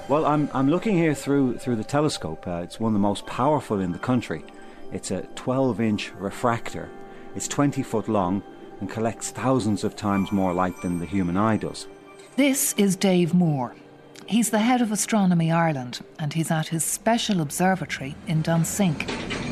Well, I'm looking here through the telescope. It's one of the most powerful in the country. It's a 12-inch refractor. It's 20 foot long and collects thousands of times more light than the human eye does. This is Dave Moore. He's the head of Astronomy Ireland, and he's at his special observatory in Dunsink.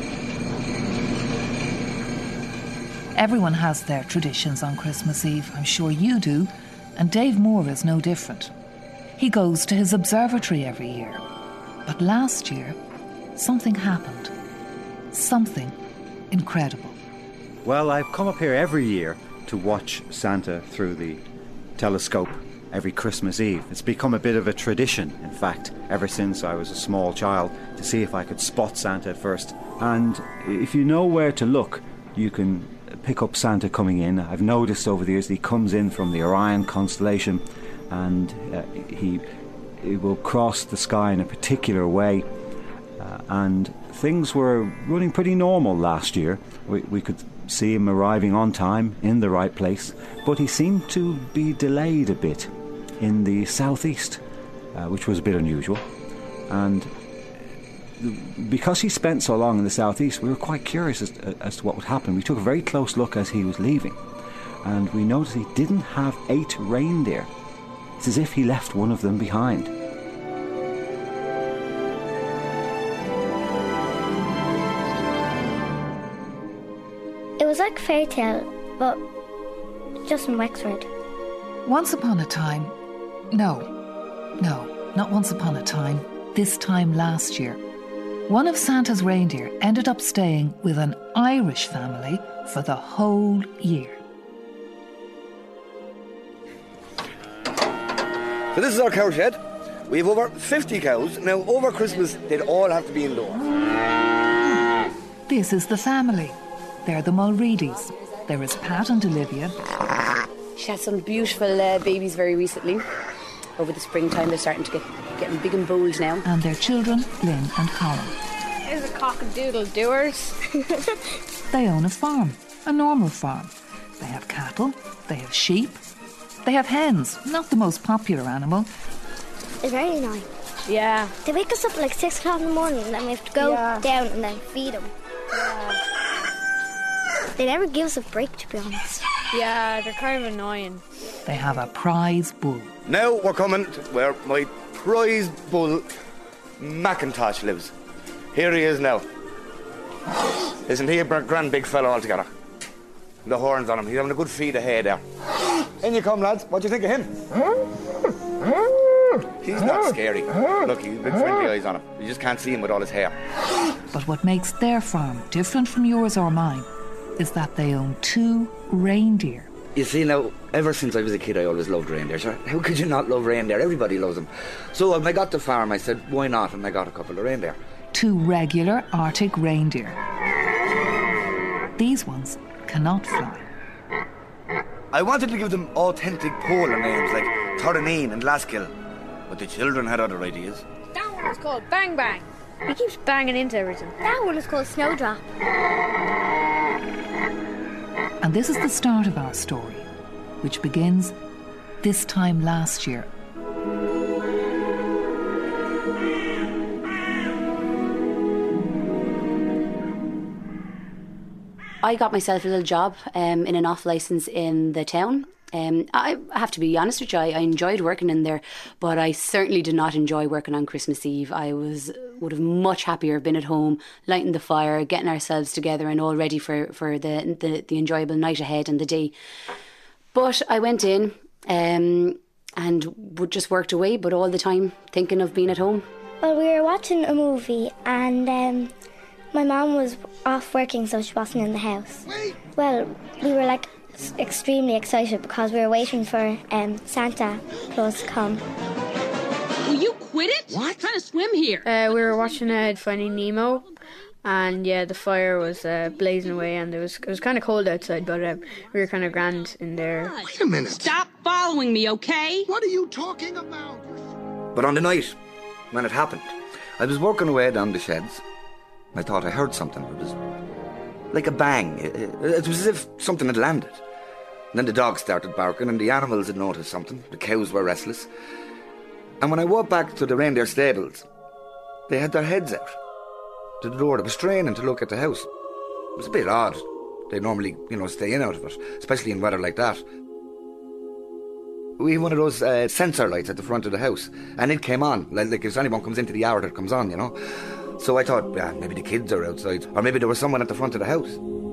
Everyone has their traditions on Christmas Eve. I'm sure you do. And Dave Moore is no different. He goes to his observatory every year. But last year, something happened. Something incredible. Well, I've come up here every year to watch Santa through the telescope every Christmas Eve. It's become a bit of a tradition, in fact, ever since I was a small child, to see if I could spot Santa at first. And if you know where to look, you can pick up Santa coming in. I've noticed over the years that he comes in from the Orion constellation, and he will cross the sky in a particular way. And things were running pretty normal last year. We could see him arriving on time in the right place, but he seemed to be delayed a bit in the southeast, which was a bit unusual. And because he spent so long in the southeast, we were quite curious as to what would happen. We took a very close look as he was leaving, and we noticed he didn't have 8 reindeer. It's as if he left one of them behind. It was like a fairy tale, but just in Wexford. Once upon a time... No, not once upon a time. This time last year. One of Santa's reindeer ended up staying with an Irish family for the whole year. So this is our cow shed. We have over 50 cows. Now, over Christmas, they'd all have to be indoors. This is the family. They're the Mulreadys. There is Pat and Olivia. She had some beautiful babies very recently. Over the springtime, they're starting to getting big and bold now. And their children, Lynn and Colin. There's a cock-a-doodle-doers. They own a farm, a normal farm. They have cattle, they have sheep, they have hens, not the most popular animal. It's very annoying. Yeah. They wake us up at like 6 o'clock in the morning and then we have to go down and then feed them. Yeah. They never give us a break, to be honest. Yeah, they're kind of annoying. They have a prize bull. Now we're coming to where my prize bull, Macintosh, lives. Here he is now. Isn't he a grand big fella altogether? The horns on him. He's having a good feed of hay there. In you come, lads. What do you think of him? He's not scary. Look, he's big friendly eyes on him. You just can't see him with all his hair. But what makes their farm different from yours or mine is that they own 2 reindeer. You see, now, ever since I was a kid, I always loved reindeer. Sure? How could you not love reindeer? Everybody loves them. So when I got the farm, I said, why not? And I got a couple of reindeer. 2 regular Arctic reindeer. These ones cannot fly. I wanted to give them authentic polar names like Torrenine and Laskill, but the children had other ideas. That one is called Bang Bang. He keeps banging into everything. That one is called Snowdrop. And this is the start of our story, which begins this time last year. I got myself a little job in an off licence in the town. I have to be honest with you, I enjoyed working in there, but I certainly did not enjoy working on Christmas Eve. I would have much happier been at home, lighting the fire, getting ourselves together and all ready for the enjoyable night ahead and the day. But I went in and just worked away, but all the time thinking of being at home. Well, we were watching a movie and my mum was off working, so she wasn't in the house. Well, we were like extremely excited because we were waiting for Santa Claus to come. Will you quit it? What? I'm trying to swim here. We were watching Finding Nemo, and yeah, the fire was blazing away, and it was kind of cold outside, but we were kind of grand in there. Wait a minute. Stop following me, okay? What are you talking about? But on the night when it happened, I was working away down the sheds. I thought I heard something. It was like a bang. It was as if something had landed. And then the dogs started barking and the animals had noticed something. The cows were restless. And when I walked back to the reindeer stables, they had their heads out to the door. They were straining to look at the house. It was a bit odd. They normally, stay in out of it, especially in weather like that. We have one of those sensor lights at the front of the house, and it came on. Like if anyone comes into the hour, that comes on, So I thought, maybe the kids are outside, or maybe there was someone at the front of the house.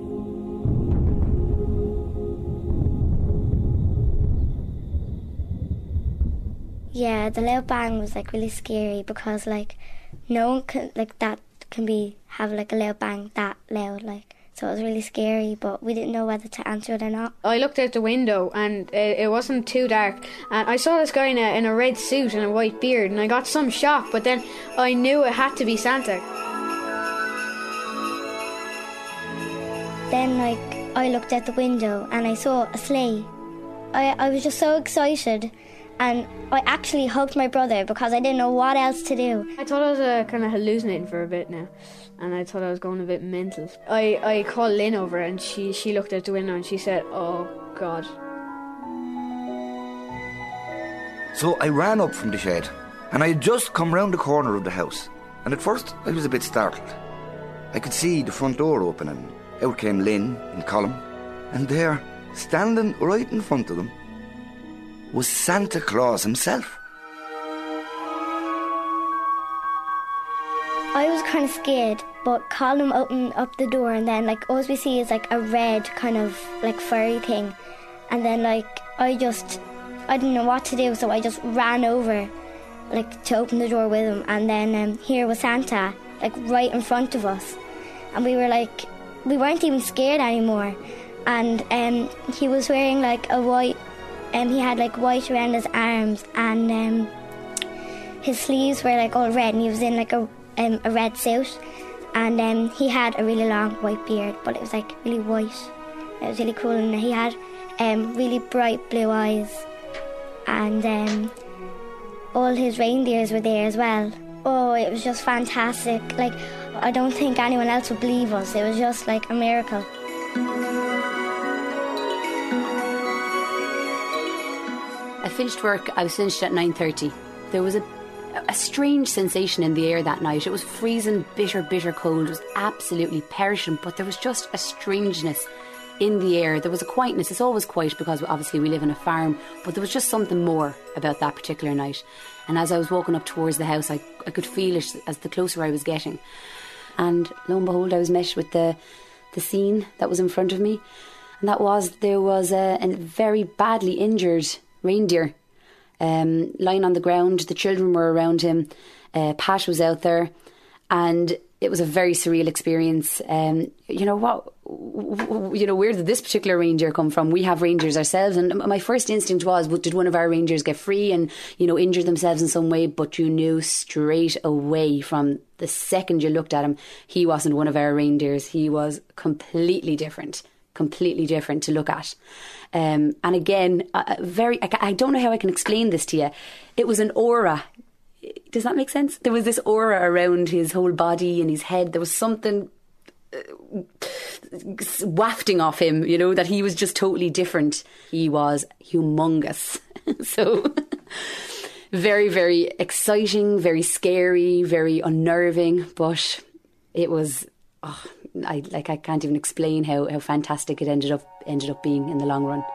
Yeah, the loud bang was like really scary because no one can have a loud bang that loud so it was really scary, but we didn't know whether to answer it or not. I looked out the window and it wasn't too dark, and I saw this guy in a red suit and a white beard, and I got some shock, but then I knew it had to be Santa. Then I looked out the window and I saw a sleigh. I was just so excited, and I actually hugged my brother because I didn't know what else to do. I thought I was kind of hallucinating for a bit now, and I thought I was going a bit mental. I called Lynn over, and she looked out the window and she said, "Oh God." So I ran up from the shed, and I had just come round the corner of the house, and at first I was a bit startled. I could see the front door open, and out came Lynn and Colin, and there, standing right in front of them, was Santa Claus himself. I was kind of scared, but Colin opened up the door, and then all we see is a red kind of furry thing, and then I didn't know what to do, so I just ran over to open the door with him, and then here was Santa right in front of us, and we weren't even scared anymore, and he was wearing a white, he had white around his arms, and his sleeves were all red, and he was in a red suit, and he had a really long white beard, but it was really white. It was really cool, and he had really bright blue eyes, and all his reindeers were there as well. Oh, it was just fantastic. I don't think anyone else would believe us. It was just a miracle. I finished work. I was finished at 9:30. There was a strange sensation in the air that night. It was freezing, bitter cold. It was absolutely perishing, but there was just a strangeness in the air. There was a quietness. It's always quiet because obviously we live in a farm, but there was just something more about that particular night. And as I was walking up towards the house, I could feel it as the closer I was getting. And lo and behold, I was met with the scene that was in front of me, and there was a very badly injured reindeer lying on the ground. The children were around him. Pat was out there, and it was a very surreal experience. Where did this particular reindeer come from? We have reindeers ourselves, and my first instinct was, did one of our reindeers get free and injure themselves in some way? But you knew straight away from the second you looked at him, he wasn't one of our reindeers. He was completely different to look at. And again, I don't know how I can explain this to you. It was an aura. Does that make sense? There was this aura around his whole body and his head. There was something wafting off him, that he was just totally different. He was humongous. So very, very exciting, very scary, very unnerving, but it was... I can't even explain how fantastic it ended up being in the long run.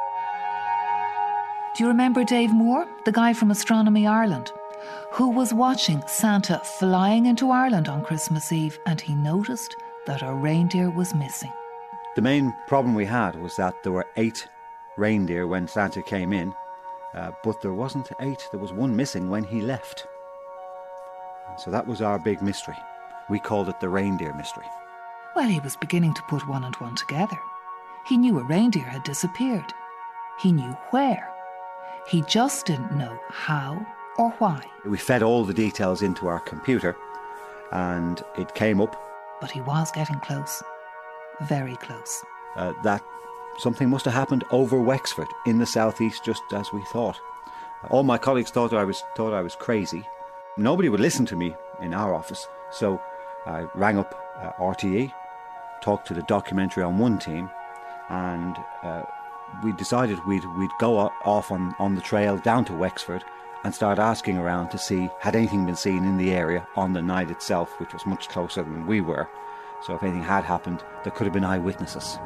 Do you remember Dave Moore, the guy from Astronomy Ireland, who was watching Santa flying into Ireland on Christmas Eve, and he noticed that a reindeer was missing? The main problem we had was that there were 8 reindeer when Santa came in, but there wasn't 8. There was one missing when he left. So that was our big mystery. We called it the reindeer mystery. Well, he was beginning to put one and one together. He knew a reindeer had disappeared. He knew where. He just didn't know how or why. We fed all the details into our computer, and it came up. But he was getting close. Very close. That something must have happened over Wexford in the southeast, just as we thought. All my colleagues thought I was crazy. Nobody would listen to me in our office, so I rang up RTE, talked to the documentary on one team, and we decided we'd go off on the trail down to Wexford and start asking around to see had anything been seen in the area on the night itself, which was much closer than we were. So if anything had happened, there could have been eyewitnesses.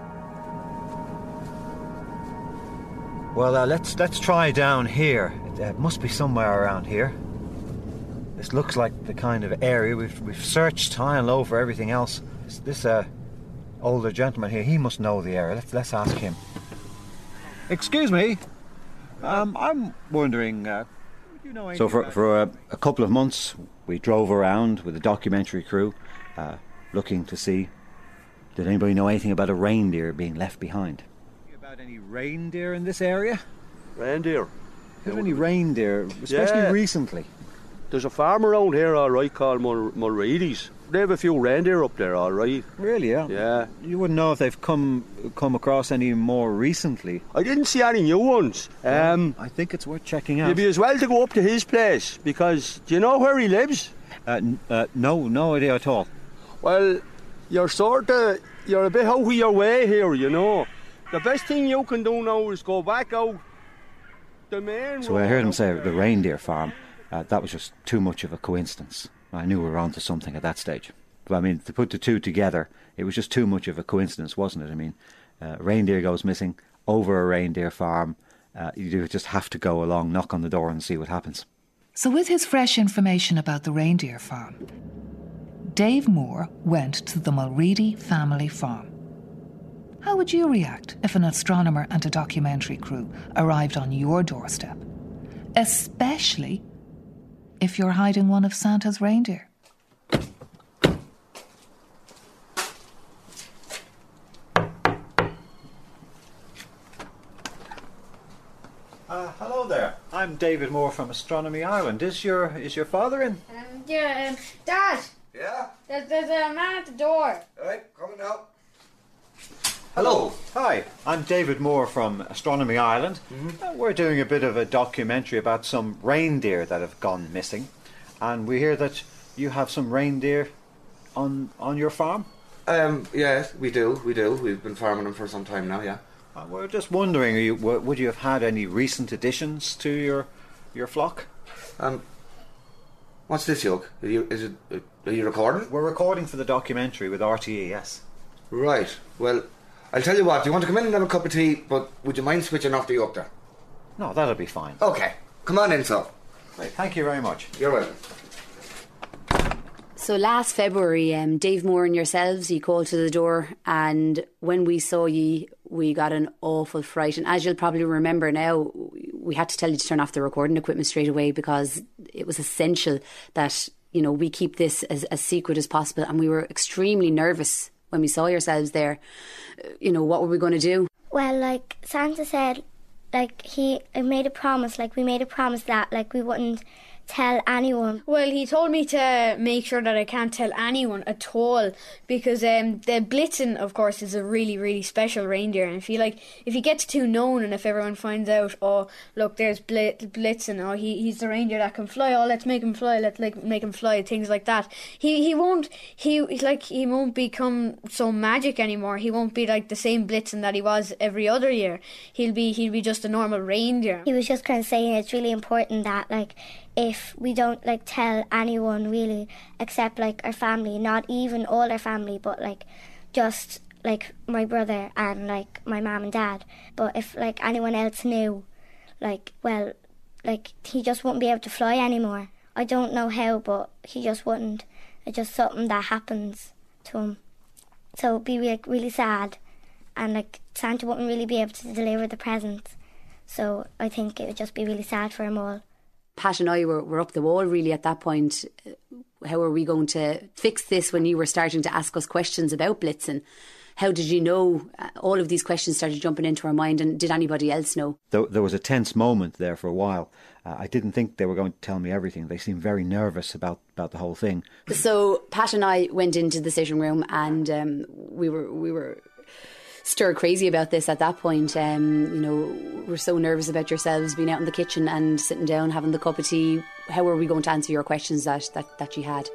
Well, let's try down here. It must be somewhere around here. This looks like the kind of area we've searched high and low for everything else. This older gentleman here, he must know the area. Let's ask him. Excuse me. I'm wondering. You know, so for a couple of months, we drove around with a documentary crew, looking to see did anybody know anything about a reindeer being left behind. About any reindeer in this area? Reindeer? Have any reindeer, especially recently? There's a farm around here, all right, called Mulready's. They have a few reindeer up there, all right. Really, yeah? Yeah. You wouldn't know if they've come across any more recently. I didn't see any new ones. I think it's worth checking out. You'd be as well to go up to his place, because do you know where he lives? No idea at all. Well, you're a bit out of your way here, you know. The best thing you can do now is go back out the main road. So I heard him say the reindeer farm. That was just too much of a coincidence. I knew we were onto something at that stage. But I mean, to put the two together, it was just too much of a coincidence, wasn't it? I mean, reindeer goes missing over a reindeer farm. You just have to go along, knock on the door and see what happens. So with his fresh information about the reindeer farm, Dave Moore went to the Mulready family farm. How would you react if an astronomer and a documentary crew arrived on your doorstep? Especially if you're hiding one of Santa's reindeer. Hello there. I'm David Moore from Astronomy Ireland. Is your father in? Dad. Yeah? There's a man at the door. All right, coming now. Hello. Hi, I'm David Moore from Astronomy Ireland. We're doing a bit of a documentary about some reindeer that have gone missing. And we hear that you have some reindeer on your farm? Yes, we do. We've been farming them for some time now, yeah. We're just wondering, would you have had any recent additions to your flock? What's this, Hugh? Are you recording? We're recording for the documentary with RTE, yes. Right. Well, I'll tell you what, do you want to come in and have a cup of tea, but would you mind switching off the up there? No, that'll be fine. Okay. Come on in, so. Right, thank you very much. You're welcome. So last February, Dave Moore and yourselves, you called to the door, and when we saw ye, we got an awful fright. And as you'll probably remember now, we had to tell you to turn off the recording equipment straight away because it was essential that, you know, we keep this as secret as possible. And we were extremely nervous when we saw yourselves there. You know, what were we going to do? Well, like Santa said, like he made a promise, like we made a promise that like we wouldn't tell anyone. Well, he told me to make sure that I can't tell anyone at all because the Blitzen, of course, is a really, really special reindeer. And if he gets too known and if everyone finds out, oh, look, there's Blitzen, oh, he's the reindeer that can fly, oh, let's make him fly, make him fly, things like that. He won't become so magic anymore. He won't be like the same Blitzen that he was every other year. He'll be just a normal reindeer. He was just kind of saying it's really important that like if we don't like tell anyone really except like our family, not even all our family, but like just like my brother and like my mum and dad, but if like anyone else knew, like, well, like he just wouldn't be able to fly anymore. I don't know how, but he just wouldn't. It's just something that happens to him, so it'd be like really sad, and like Santa wouldn't really be able to deliver the presents, so I think it would just be really sad for him all. Pat and I were up the wall really at that point. How are we going to fix this when you were starting to ask us questions about Blitzen? How did you know? All of these questions started jumping into our mind, and did anybody else know? There was a tense moment there for a while. I didn't think they were going to tell me everything. They seemed very nervous about the whole thing. So Pat and I went into the sitting room and we were stir crazy about this at that point. You know, we're so nervous about yourselves being out in the kitchen and sitting down having the cup of tea. How are we going to answer your questions that you had?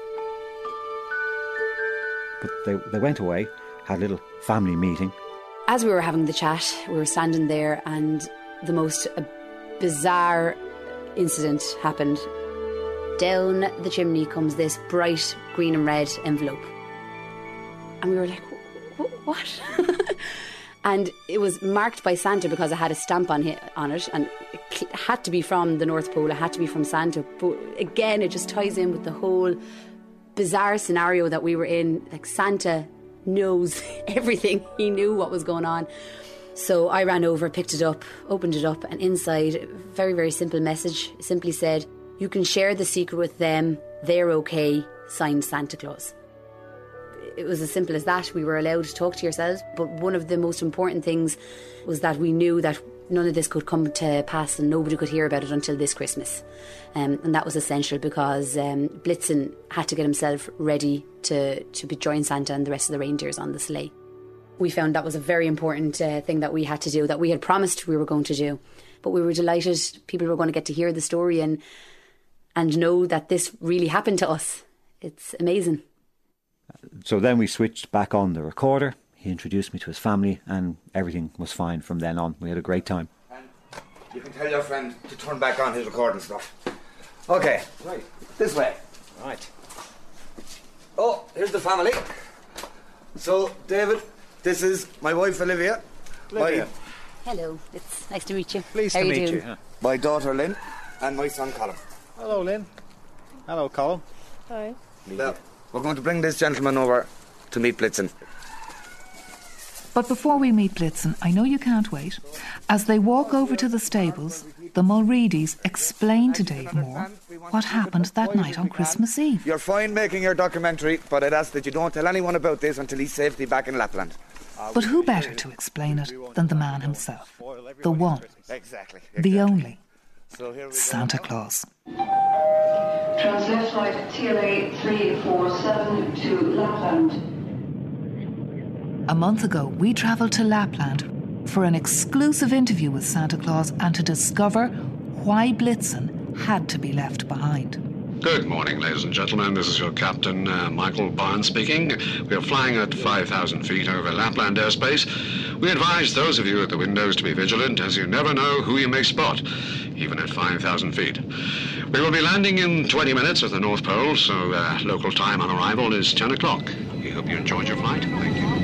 But they went away, had a little family meeting. As we were having the chat, we were standing there and the most bizarre incident happened. Down the chimney comes this bright green and red envelope. And we were like, what? And it was marked by Santa because it had a stamp on it, and it had to be from the North Pole, it had to be from Santa. But again, it just ties in with the whole bizarre scenario that we were in. Like, Santa knows everything. He knew what was going on. So I ran over, picked it up, opened it up, and inside, a very, very simple message. It simply said, "You can share the secret with them. They're okay. Signed, Santa Claus." It was as simple as that. We were allowed to talk to yourselves, but one of the most important things was that we knew that none of this could come to pass and nobody could hear about it until this Christmas. And that was essential because Blitzen had to get himself ready to join Santa and the rest of the reindeers on the sleigh. We found that was a very important thing that we had to do, that we had promised we were going to do. But we were delighted people were going to get to hear the story and know that this really happened to us. It's amazing. So then we switched back on the recorder. He introduced me to his family and everything was fine from then on. We had a great time. And you can tell your friend to turn back on his recording stuff. Okay, right, this way. Right. Oh, here's the family. So, David, this is my wife Olivia. Hello, it's nice to meet you. Pleased to meet you. Yeah. My daughter Lynn and my son Colin. Hello, Lynn. Hello, Colin. Hi. Now, we're going to bring this gentleman over to meet Blitzen. But before we meet Blitzen, I know you can't wait. As they walk over to the stables, the Mulreadys explain to Dave Moore what happened that night on Christmas Eve. You're fine making your documentary, but I'd ask that you don't tell anyone about this until he's safely back in Lapland. But who better to explain it than the man himself? The one, Exactly. the only, So here we go. Santa Claus. Translate flight TLA 347 to Lapland. A month ago, we travelled to Lapland for an exclusive interview with Santa Claus and to discover why Blitzen had to be left behind. Good morning, ladies and gentlemen. This is your captain, Michael Barnes speaking. We are flying at 5,000 feet over Lapland airspace. We advise those of you at the windows to be vigilant, as you never know who you may spot, even at 5,000 feet. We will be landing in 20 minutes at the North Pole, so local time on arrival is 10 o'clock. We hope you enjoyed your flight. Thank you.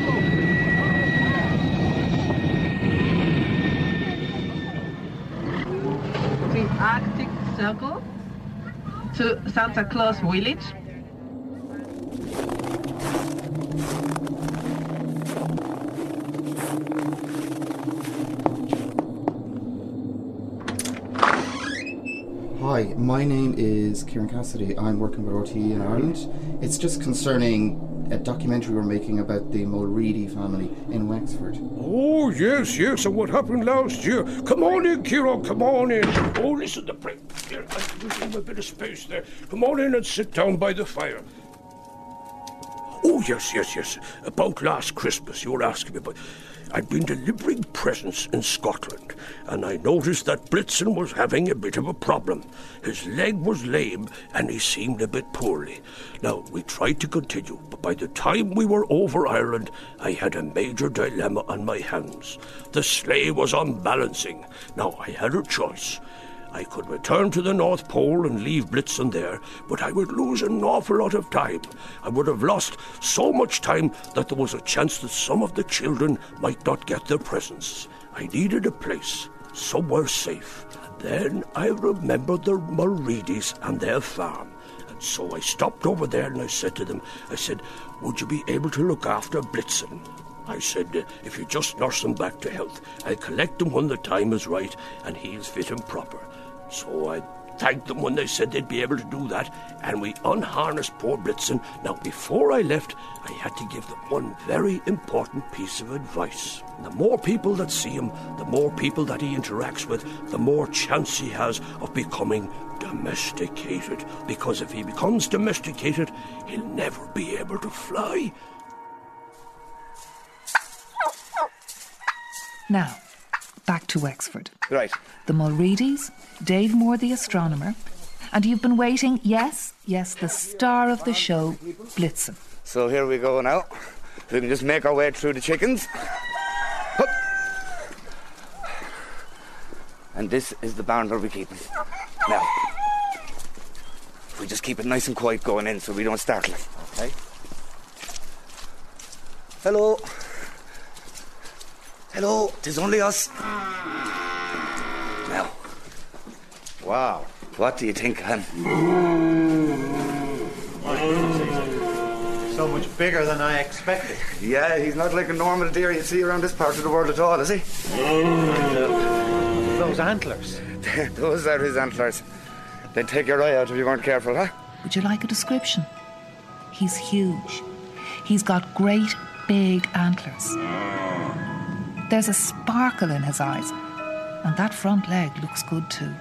The Arctic Circle to Santa Claus Village. Hi, my name is Kieran Cassidy. I'm working with RTE in Ireland. It's just concerning a documentary we're making about the Mulready family in Wexford. Oh, yes, and what happened last year? Come on in, Kieran, come on in. Oh, listen, the break. Here, I'll give him a bit of space there. Come on in and sit down by the fire. Oh, yes. About last Christmas, you were asking me about... I'd been delivering presents in Scotland, and I noticed that Blitzen was having a bit of a problem. His leg was lame, and he seemed a bit poorly. Now, we tried to continue, but by the time we were over Ireland, I had a major dilemma on my hands. The sleigh was unbalancing. Now, I had a choice. I could return to the North Pole and leave Blitzen there, but I would lose an awful lot of time. I would have lost so much time that there was a chance that some of the children might not get their presents. I needed a place, somewhere safe. Then I remembered the Mulreadys and their farm. And so I stopped over there and I said to them, would you be able to look after Blitzen? I said, if you just nurse him back to health, I'll collect him when the time is right and he'll fit and proper. So I thanked them when they said they'd be able to do that, and we unharnessed poor Blitzen. Now, before I left, I had to give them one very important piece of advice. The more people that see him, the more people that he interacts with, the more chance he has of becoming domesticated. Because if he becomes domesticated, he'll never be able to fly. Now, back to Wexford. Right. The Mulreadys, Dave Moore the astronomer, and you've been waiting, yes, the star of the show, Blitzen. So here we go now. We can just make our way through the chickens. Hup. And this is the barn where we keep him. Now, if we just keep it nice and quiet going in so we don't startle it. Okay. Hello. Hello, 'tis only us. Now. Wow. What do you think, Hen? So much bigger than I expected. Yeah, he's not like a normal deer you see around this part of the world at all, is he? Those antlers. Those are his antlers. They'd take your eye out if you weren't careful, huh? Would you like a description? He's huge. He's got great big antlers. There's a sparkle in his eyes, and that front leg looks good too.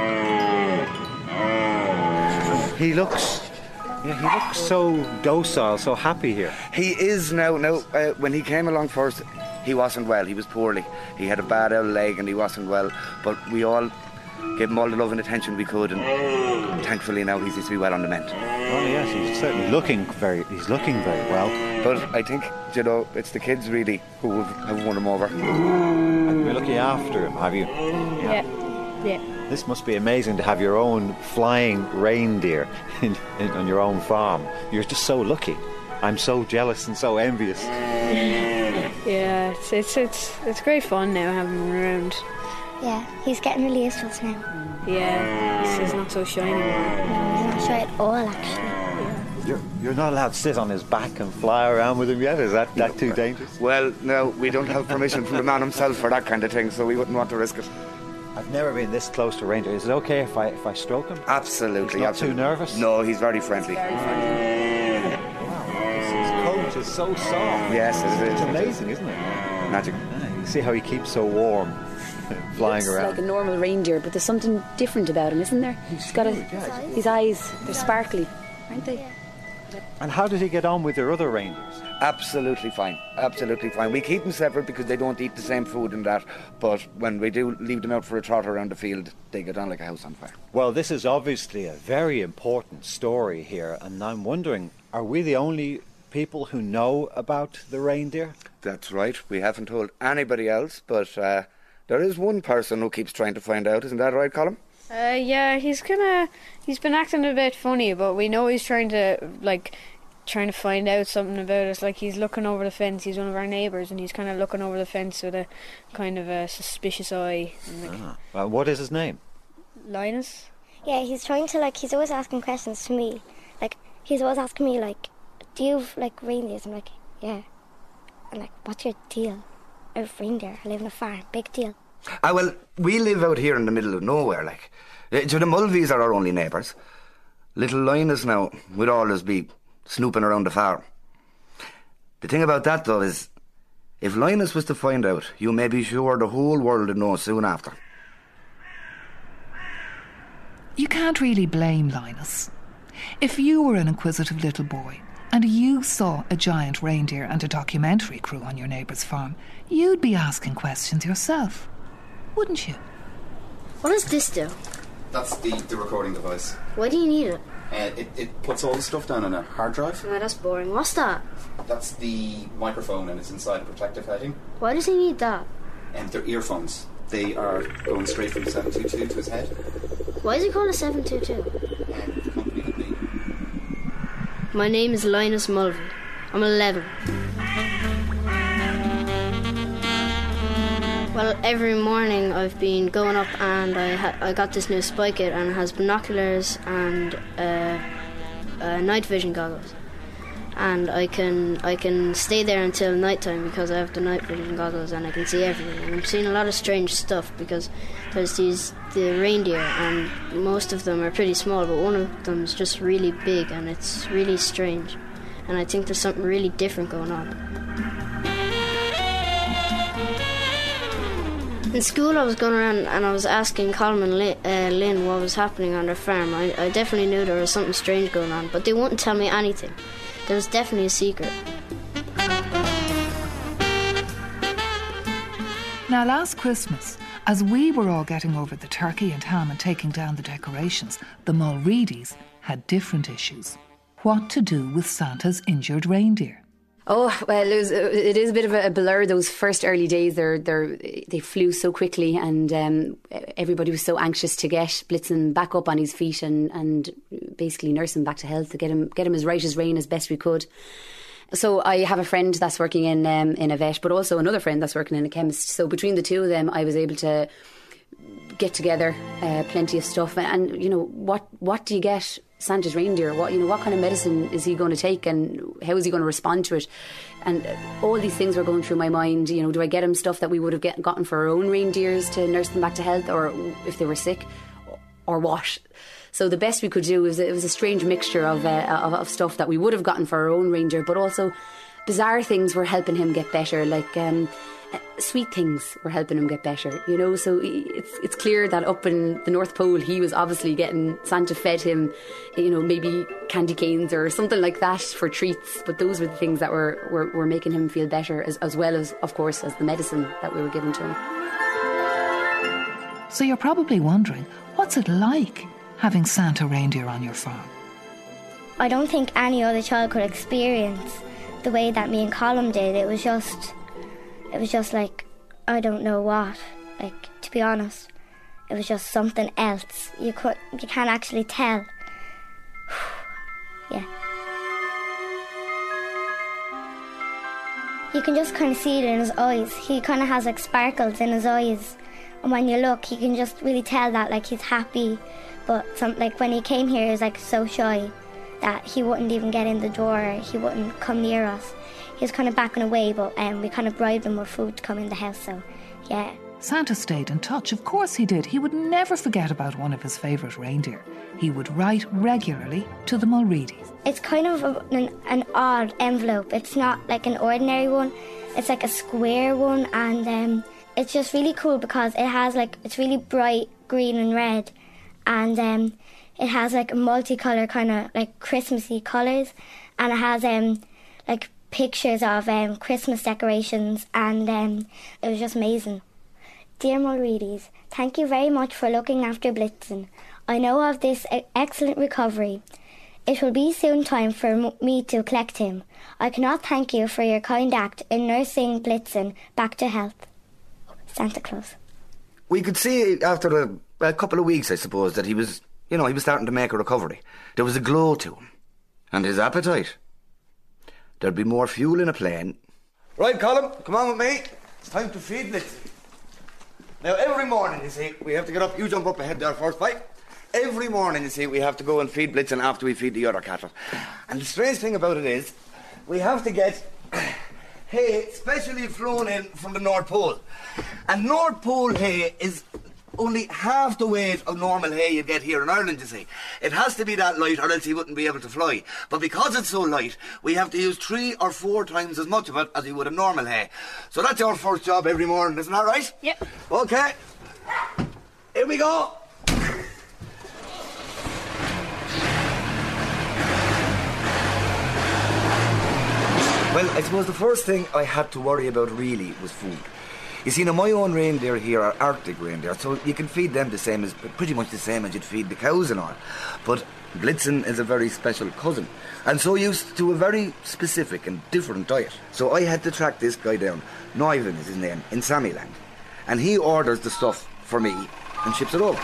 He looks so docile, so happy here. He is now. When he came along first, he wasn't well. He was poorly. He had a bad old leg and he wasn't well. But we all gave him all the love and attention we could, and thankfully now he seems to be well on the mend. Oh yes, he's certainly looking very well. But I think, it's the kids really who have won him over. And you're looking after him, have you? Yeah. This must be amazing to have your own flying reindeer on your own farm. You're just so lucky. I'm so jealous and so envious. Yeah, it's great fun now having him around. Yeah, he's getting really used to us now. Yeah, he's not so shy anymore. He's not shy at all, actually. You're not allowed to sit on his back and fly around with him yet? Is that too dangerous? Well, no, we don't have permission from the man himself for that kind of thing, so we wouldn't want to risk it. I've never been this close to a reindeer. Is it okay if I stroke him? Absolutely. He's not too nervous? No, he's very friendly. Wow, his coat is so soft. Yes, it is. It's amazing, isn't it? Magic. You see how he keeps so warm flying around. Looks like a normal reindeer, but there's something different about him, isn't there? He's got his eyes, they're sparkly, aren't they? And how does he get on with your other reindeers? Absolutely fine. Absolutely fine. We keep them separate because they don't eat the same food and that, but when we do leave them out for a trot around the field, they get on like a house on fire. Well, this is obviously a very important story here, and I'm wondering, are we the only people who know about the reindeer? That's right. We haven't told anybody else, but there is one person who keeps trying to find out. Isn't that right, Colin? Yeah, he's been acting a bit funny, but we know he's trying to find out something about us. Like, he's looking over the fence. He's one of our neighbours, and he's kind of looking over the fence with a kind of a suspicious eye. Well, what is his name? Linus? Yeah, he's trying to, he's always asking questions to me. He's always asking me, do you have, reindeers? I'm like, yeah. I'm like, what's your deal? I have reindeer. I live in a farm. Big deal. Well, we live out here in the middle of nowhere, So the Mulveys are our only neighbours. Little Linus now would always be snooping around the farm. The thing about that, though, is if Linus was to find out, you may be sure the whole world would know soon after. You can't really blame Linus. If you were an inquisitive little boy and you saw a giant reindeer and a documentary crew on your neighbour's farm, you'd be asking questions yourself, wouldn't you? What does this do? That's the recording device. Why do you need it? It puts all the stuff down on a hard drive. Oh, that's boring. What's that? That's the microphone, and it's inside a protective heading. Why does he need that? And they're earphones. They are going straight from the 722 to his head. Why is he called a 722? The company would be. My name is Linus Mulvey. I'm 11. Well, every morning I've been going up and I got this new spy kit, and it has binoculars and night vision goggles. And I can stay there until nighttime because I have the night vision goggles and I can see everything. And I'm seeing a lot of strange stuff because there's the reindeer, and most of them are pretty small, but one of them is just really big, and it's really strange. And I think there's something really different going on. In school, I was going around and I was asking Colin and Lynn what was happening on their farm. I definitely knew there was something strange going on, but they wouldn't tell me anything. There was definitely a secret. Now, last Christmas, as we were all getting over the turkey and ham and taking down the decorations, the Mulreadys had different issues. What to do with Santa's injured reindeer? Oh, well, it is a bit of a blur. Those first early days, they flew so quickly, and everybody was so anxious to get Blitzen back up on his feet and basically nurse him back to health, to get him as right as rain as best we could. So I have a friend that's working in a vet, but also another friend that's working in a chemist. So between the two of them, I was able to get together plenty of stuff. And you know, what do you get Santa's reindeer? What kind of medicine is he going to take, and how is he going to respond to it? And all these things were going through my mind. You know, do I get him stuff that we would have gotten for our own reindeers to nurse them back to health, or if they were sick, or what? So the best we could do was, it was a strange mixture of stuff that we would have gotten for our own reindeer, but also bizarre things were helping him get better, like sweet things were helping him get better, you know. So it's clear that up in the North Pole, he was obviously getting, Santa fed him, you know, maybe candy canes or something like that for treats, but those were the things that were making him feel better, as well as, of course, as the medicine that we were giving to him. So you're probably wondering, what's it like having Santa reindeer on your farm? I don't think any other child could experience the way that me and Colm did. It was just like, I don't know what. Like, to be honest, it was just something else. You can't actually tell. Yeah. You can just kind of see it in his eyes. He kind of has like sparkles in his eyes. And when you look, you can just really tell that like he's happy. But like when he came here, he was like so shy that he wouldn't even get in the door. He wouldn't come near us. He was kind of backing away, but we kind of bribed him with food to come in the house, so yeah. Santa stayed in touch, of course he did. He would never forget about one of his favourite reindeer. He would write regularly to the Mulreadys. It's kind of an odd envelope. It's not like an ordinary one. It's like a square one, and it's just really cool because it has like, it's really bright green and red, and it has like multicolour kind of like Christmassy colours, and it has like pictures of Christmas decorations, and it was just amazing. Dear Mulreadys, thank you very much for looking after Blitzen. I know of this excellent recovery. It will be soon time for me to collect him. I cannot thank you for your kind act in nursing Blitzen back to health. Santa Claus. We could see after a couple of weeks, I suppose, that he was starting to make a recovery. There was a glow to him. And his appetite. There'd be more fuel in a plane. Right, Colm, come on with me. It's time to feed Blitzen. Now, every morning, you see, we have to get up. You jump up ahead there first, right? Every morning, you see, we have to go and feed Blitzen after we feed the other cattle. And the strange thing about it is, we have to get hay specially flown in from the North Pole. And North Pole hay is only half the weight of normal hay you get here in Ireland, you see. It has to be that light or else he wouldn't be able to fly. But because it's so light, we have to use 3 or 4 times as much of it as you would of normal hay. So that's our first job every morning, isn't that right? Yep. Okay. Here we go. Well, I suppose the first thing I had to worry about really was food. You see, now my own reindeer here are Arctic reindeer, so you can feed them pretty much the same as you'd feed the cows and all. But Blitzen is a very special cousin, and so used to a very specific and different diet. So I had to track this guy down. Niven is his name, in Sammyland. And he orders the stuff for me and ships it over.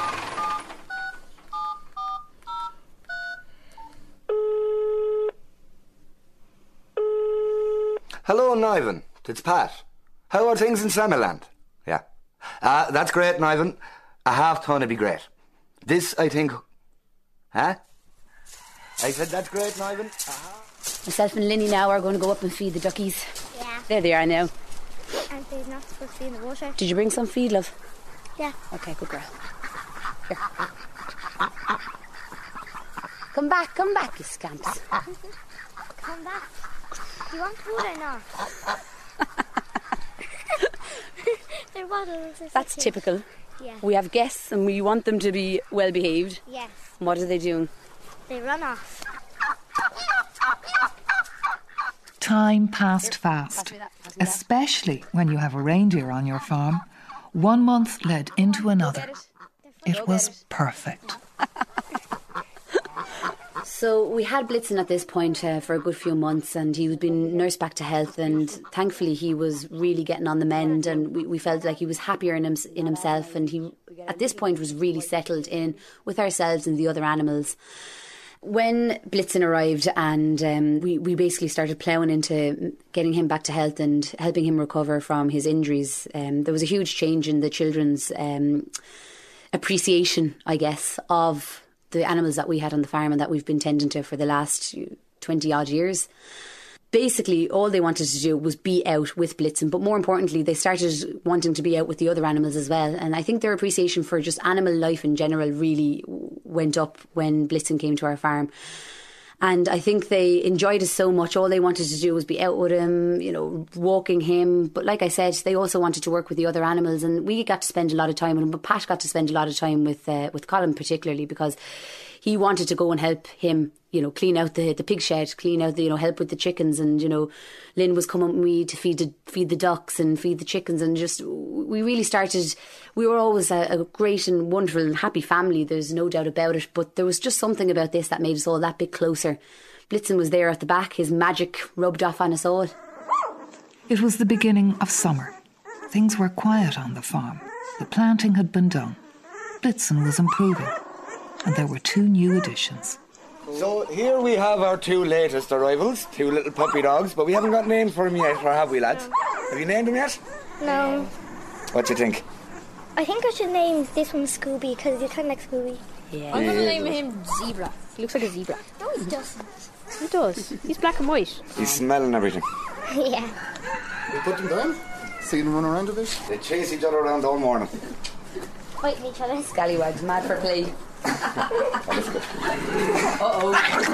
Hello, Niven. It's Pat. How are things in Sammyland? Yeah. That's great, Niven. A half ton would be great. This, I think... Huh? I said that's great, Niven. Myself and Linny now are going to go up and feed the duckies. Yeah. There they are now. And they're not supposed to be in the water. Did you bring some feed, love? Yeah. Okay, good girl. Here. Come back, you scamps. Come back. Do you want food or not? They're waddles. That's typical. Yeah. We have guests and we want them to be well behaved. Yes. And what are they doing? They run off. Time passed fast, especially when you have a reindeer on your farm. 1 month led into another. It was perfect. So we had Blitzen at this point for a good few months, and he was being nursed back to health, and thankfully he was really getting on the mend, and we felt like he was happier in himself, and he at this point was really settled in with ourselves and the other animals. When Blitzen arrived, and we basically started ploughing into getting him back to health and helping him recover from his injuries, there was a huge change in the children's appreciation, I guess, of the animals that we had on the farm and that we've been tending to for the last 20 odd years. Basically, all they wanted to do was be out with Blitzen, but more importantly, they started wanting to be out with the other animals as well. And I think their appreciation for just animal life in general really went up when Blitzen came to our farm. And I think they enjoyed us so much. All they wanted to do was be out with him, you know, walking him. But like I said, they also wanted to work with the other animals, and we got to spend a lot of time with him. But Pat got to spend a lot of time with Colin, particularly because he wanted to go and help him, you know, clean out the pig shed, clean out the, you know, help with the chickens. And, you know, Lynn was coming with me to feed the ducks and feed the chickens. And just, we really started, we were always a great and wonderful and happy family. There's no doubt about it. But there was just something about this that made us all that bit closer. Blitzen was there at the back, his magic rubbed off on us all. It was the beginning of summer. Things were quiet on the farm. The planting had been done. Blitzen was improving. And there were 2 new additions. So here we have our 2 latest arrivals, 2 little puppy dogs, but we haven't got names for them yet, or have we, lads? Have you named them yet? No. What do you think? I think I should name this one Scooby because he's kind of like Scooby. Yeah. I'm going to name him Zebra. He looks like a zebra. No, he doesn't. He does. He's black and white. He's smelling everything. Yeah. You put them down? See them run around a bit? They chase each other around all morning. Fighting each other. Scallywags, mad for play. Uh-oh.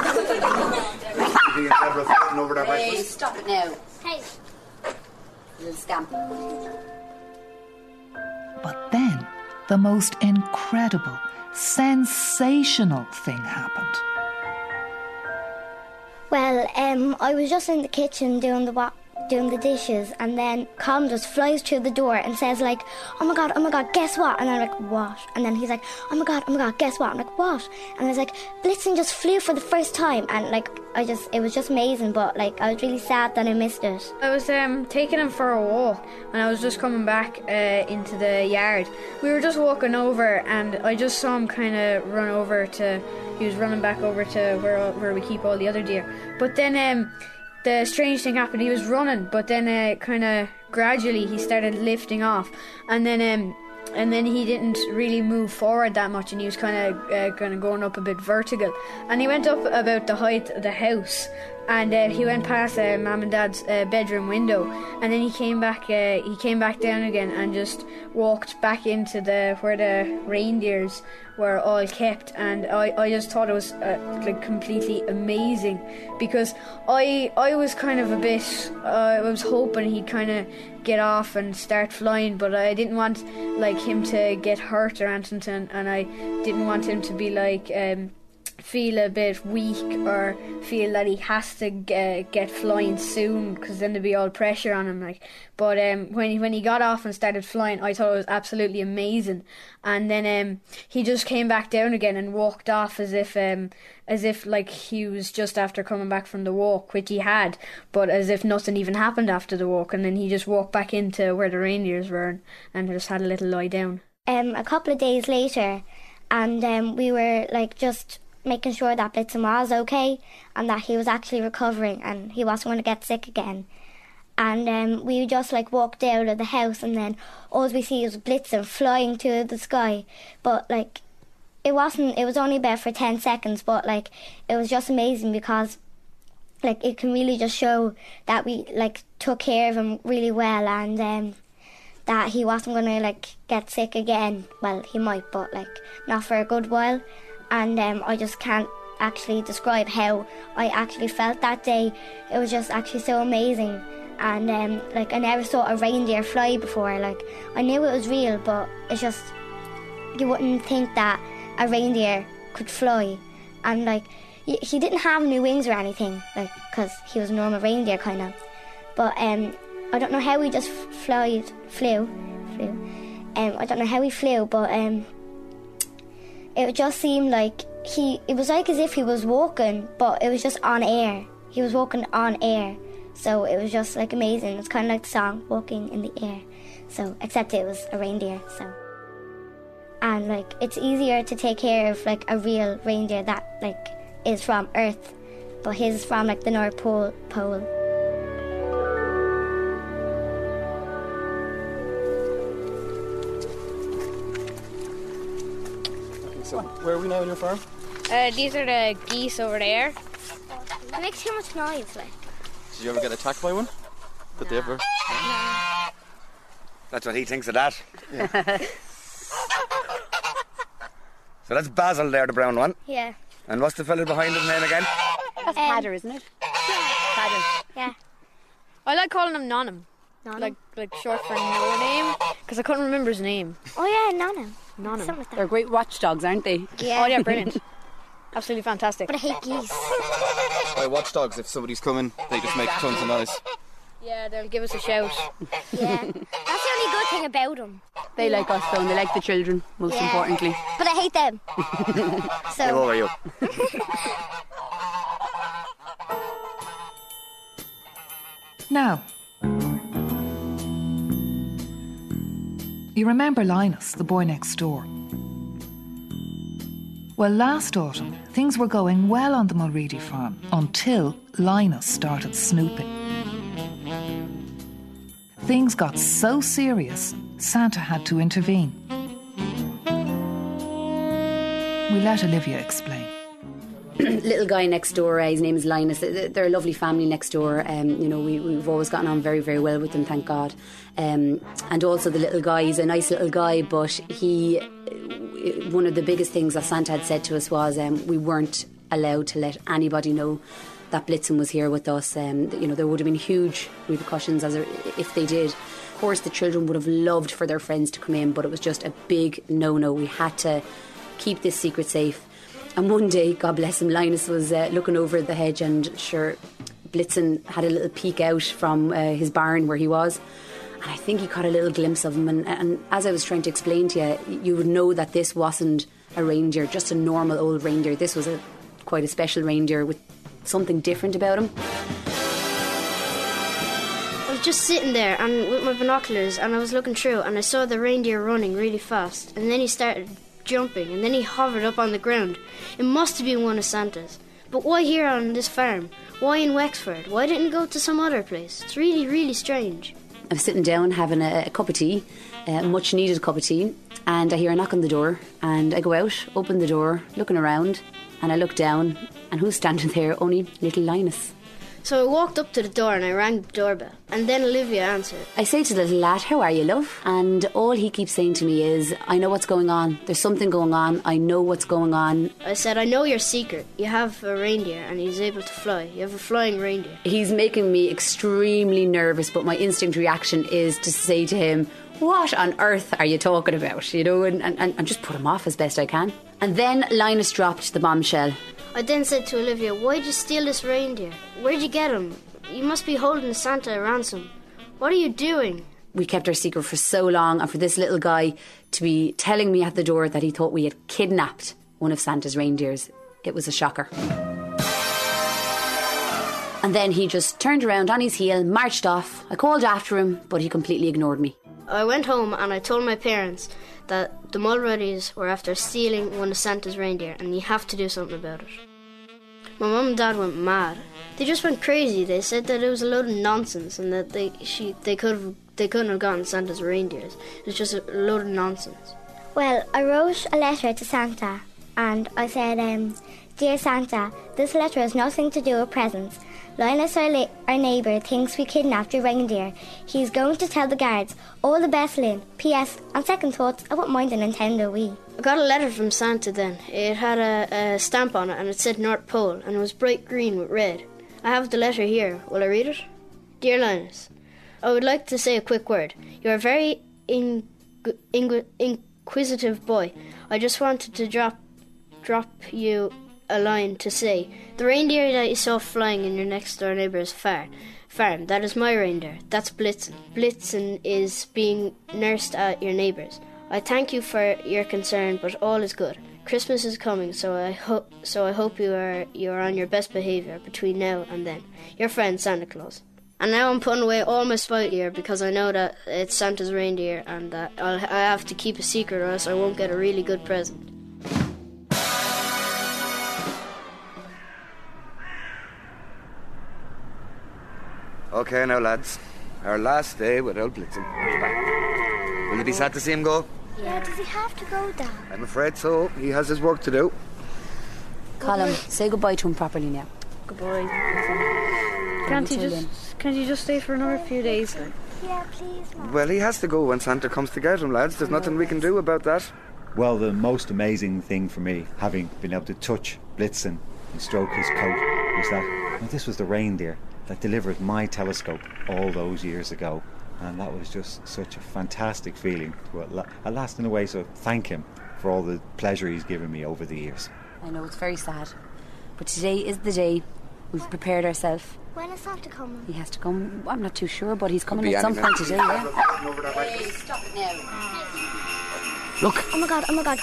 Hey, stop it now. Hey. Little scamp. But then, the most incredible, sensational thing happened. Well, I was just in the kitchen doing the dishes, and then Colin just flies through the door and says like, oh my god, guess what? And I'm like, what? And then he's like, oh my god, guess what? I'm like, what? And I was like, Blitzen just flew for the first time, and like it was just amazing, but like I was really sad that I missed it. I was taking him for a walk, and I was just coming back into the yard. We were just walking over, and I just saw him kind of run over to. He was running back over to where we keep all the other deer. But then the strange thing happened. He was running, but then kind of gradually he started lifting off, and then he didn't really move forward that much, and he was kind of going up a bit vertical, and he went up about the height of the house, and he went past Mum and Dad's bedroom window, and then he came back down again and just walked back into where the reindeers were all kept. And I just thought it was like completely amazing, because I was kind of a bit I was hoping he'd kind of get off and start flying, but I didn't want like him to get hurt or anything, and I didn't want him to be like feel a bit weak or feel that he has to get flying soon, because then there'd be all pressure on him. Like, but when he got off and started flying, I thought it was absolutely amazing. And then he just came back down again and walked off as if like he was just after coming back from the walk, which he had, but as if nothing even happened after the walk. And then he just walked back into where the reindeers were and just had a little lie down. A couple of days later, and we were like just making sure that Blitzen was okay and that he was actually recovering and he wasn't going to get sick again. And we just like walked out of the house, and then all we see is Blitzen flying to the sky. But like it was only about for 10 seconds, but like it was just amazing, because like it can really just show that we like took care of him really well, and that he wasn't going to like get sick again. Well, he might, but like not for a good while. And I just can't actually describe how I actually felt that day. It was just actually so amazing. And like I never saw a reindeer fly before. Like I knew it was real, but it's just, you wouldn't think that a reindeer could fly. And like he didn't have any wings or anything, like, because he was a normal reindeer kind of. But I don't know how he just flew. I don't know how he flew, but it just seemed like it was like as if he was walking, but it was just on air. He was walking on air, so it was just like amazing. It's kind of like the song "Walking in the Air," so except it was a reindeer. So, and like it's easier to take care of like a real reindeer that like is from Earth, but his is from like the North Pole. So, where are we now on your farm? These are the geese over there. It makes too much noise, like. Did you ever get attacked by one? Did they ever? That's what he thinks of that. Yeah. So that's Basil there, the brown one. Yeah. And what's the fella behind his name again? That's Padder, isn't it? Padder. Yeah. I like calling him Nonham. Like short for no name, because I couldn't remember his name. Oh yeah, Nonham. Nonham. Like They're great watchdogs, aren't they? Yeah. Oh yeah, brilliant. Absolutely fantastic. But I hate geese. By watchdogs, if somebody's coming, they just make tons of noise. Yeah, they'll give us a shout. Yeah. That's the only good thing about them. They like us though, and they like the children, most importantly. But I hate them. So. How are you? Now, you remember Linus, the boy next door? Well, last autumn, things were going well on the Mulready farm until Linus started snooping. Things got so serious, Santa had to intervene. We let Olivia explain. Little guy next door, his name is Linus. They're a lovely family next door. We've always gotten on very, very well with them, thank God. And also the little guy, he's a nice little guy, but one of the biggest things that Santa had said to us was we weren't allowed to let anybody know that Blitzen was here with us. There would have been huge repercussions if they did. Of course, the children would have loved for their friends to come in, but it was just a big no-no. We had to keep this secret safe. And one day, God bless him, Linus was looking over the hedge, and sure, Blitzen had a little peek out from his barn where he was. And I think he caught a little glimpse of him. And as I was trying to explain to you, you would know that this wasn't a reindeer, just a normal old reindeer. This was quite a special reindeer with something different about him. I was just sitting there and with my binoculars, and I was looking through, and I saw the reindeer running really fast, and then he started jumping, and then he hovered up on the ground. It must have been one of Santa's. But why here on this farm? Why in Wexford? Why didn't he go to some other place? It's really, really strange. I was sitting down having a cup of tea, a much needed cup of tea, and I hear a knock on the door, and I go out, open the door, looking around, and I look down, and who's standing there? Only little Linus. So I walked up to the door and I rang the doorbell, and then Olivia answered. I say to the little lad, "How are you, love?" And all he keeps saying to me is, "I know what's going on. There's something going on. I know what's going on." I said, "I know your secret. You have a reindeer and he's able to fly. You have a flying reindeer." He's making me extremely nervous, but my instinct reaction is to say to him, "What on earth are you talking about?" And just put him off as best I can. And then Linus dropped the bombshell. I then said to Olivia, "Why'd you steal this reindeer? Where'd you get him? You must be holding Santa a ransom. What are you doing?" We kept our secret for so long, and for this little guy to be telling me at the door that he thought we had kidnapped one of Santa's reindeers, it was a shocker. And then he just turned around on his heel, marched off. I called after him, but he completely ignored me. I went home and I told my parents that the Mulreadys were after stealing one of Santa's reindeer, and you have to do something about it. My mum and dad went mad. They just went crazy. They said that it was a load of nonsense and that they couldn't have gotten Santa's reindeers. It was just a load of nonsense. Well, I wrote a letter to Santa, and I said, "Dear Santa, this letter has nothing to do with presents. Linus, our neighbour, thinks we kidnapped your reindeer. He's going to tell the guards. All the best, Lynn. P.S. On second thoughts, I won't mind a Nintendo Wii." I got a letter from Santa then. It had a stamp on it and it said North Pole, and it was bright green with red. I have the letter here. Will I read it? Dear Linus, I would like to say a quick word. You're a very inquisitive boy. I just wanted to drop you a line to say, the reindeer that you saw flying in your next door neighbour's farm, that is my reindeer. That's Blitzen. Blitzen is being nursed at your neighbour's. I thank you for your concern, but all is good. Christmas is coming, so I hope you're on your best behaviour between now and then. Your friend Santa Claus. And now I'm putting away all my spite gear because I know that it's Santa's reindeer and that I have to keep a secret or else I won't get a really good present. Okay now, lads. Our last day without Blitzen. He's back. Will you be sad to see him go? Yeah, does he have to go, Dad? I'm afraid so. He has his work to do. Colin, say goodbye to him properly now. Goodbye. Can't you just stay for another few days? Yeah, please, Mom. Well, he has to go when Santa comes to get him, lads. There's nothing we can do about that. Well, the most amazing thing for me, having been able to touch Blitzen and stroke his coat, was that this was the reindeer that delivered my telescope all those years ago. And that was just such a fantastic feeling to at last, in a way, so thank him for all the pleasure he's given me over the years. I know, it's very sad. But today is the day. We've prepared ourselves. When is Santa coming? He has to come. I'm not too sure, but he's coming at some point today, yeah. Hey, stop it now. Look. Oh my God. Hello.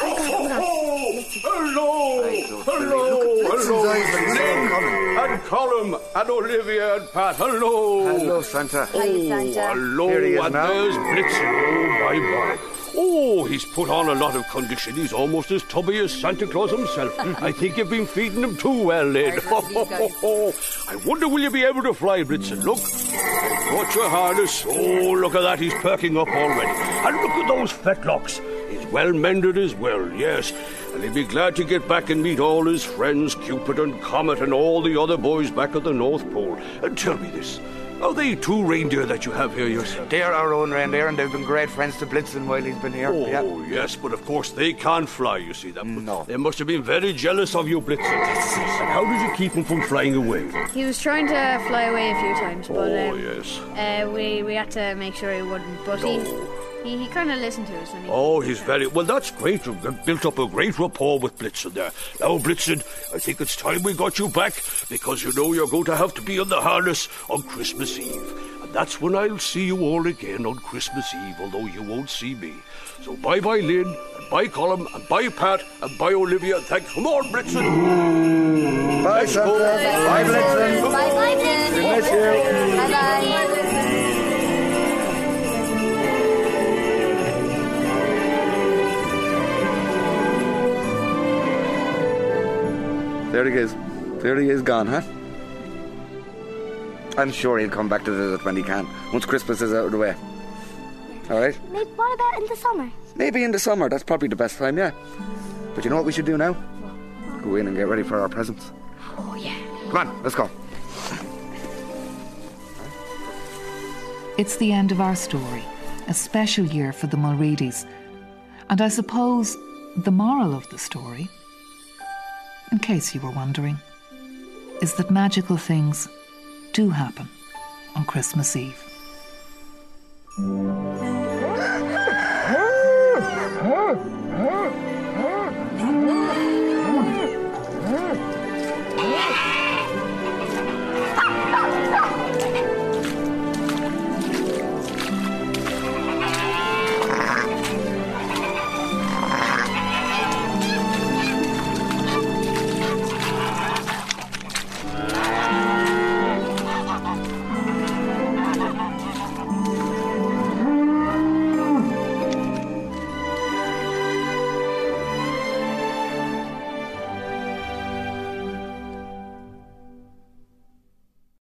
And Colin and Olivia and Pat. Hello. Hello, Santa. Oh, Santa. Hello. Here he is and now. there's Blitzen. Oh, my. Oh, he's put on a lot of condition. He's almost as tubby as Santa Claus himself. I think you've been feeding him too well, Lynn. I wonder will you be able to fly, Blitzen. Look, they've got your harness. Oh, look at that. He's perking up already. And look at those fetlocks. He's well mended as well, yes. And he'll be glad to get back and meet all his friends, Cupid and Comet and all the other boys back at the North Pole. And tell me this. Are they two reindeer that you have here yourself? They're our own reindeer, and they've been great friends to Blitzen while he's been here. Oh, yes, but of course they can't fly, you see. No. They must have been very jealous of you, Blitzen. And how did you keep him from flying away? He was trying to fly away a few times, but yes. We had to make sure he wouldn't. But he kind of listened to us. And he's very... Well, that's great. You've built up a great rapport with Blitzen there. Now, Blitzen, I think it's time we got you back, because you know you're going to have to be on the harness on Christmas Eve. And that's when I'll see you all again on Christmas Eve, although you won't see me. So bye-bye, Lynn, and bye, Colin, and bye, Pat, and bye, Olivia. Come on, Blitzen. Bye, Santa. Bye, Blitzen. Bye, Blitzen. We miss you. Bye-bye. There he is. There he is gone, huh? I'm sure he'll come back to visit when he can, once Christmas is out of the way. All right? Maybe, what about in the summer? Maybe in the summer. That's probably the best time, yeah. But you know what we should do now? Go in and get ready for our presents. Oh, yeah. Come on, let's go. It's the end of our story, a special year for the Mulreadys. And I suppose the moral of the story, in case you were wondering, is that magical things do happen on Christmas Eve.